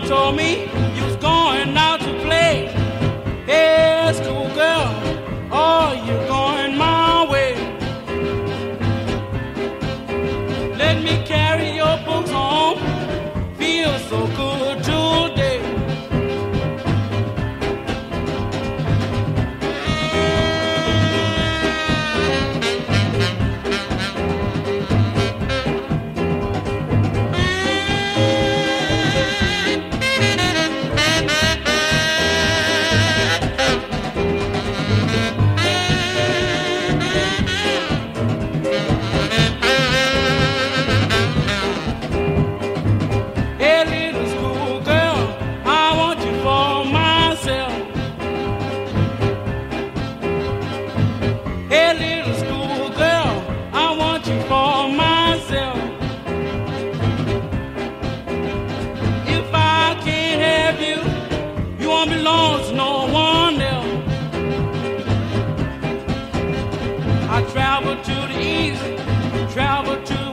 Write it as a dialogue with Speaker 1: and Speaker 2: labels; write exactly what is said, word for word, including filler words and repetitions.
Speaker 1: told me you was going out to play. Hey, schoolgirl, oh, you're going my way. Let me carry your books home. Feels so good today. Belongs to no one else. I travel to the east, travel to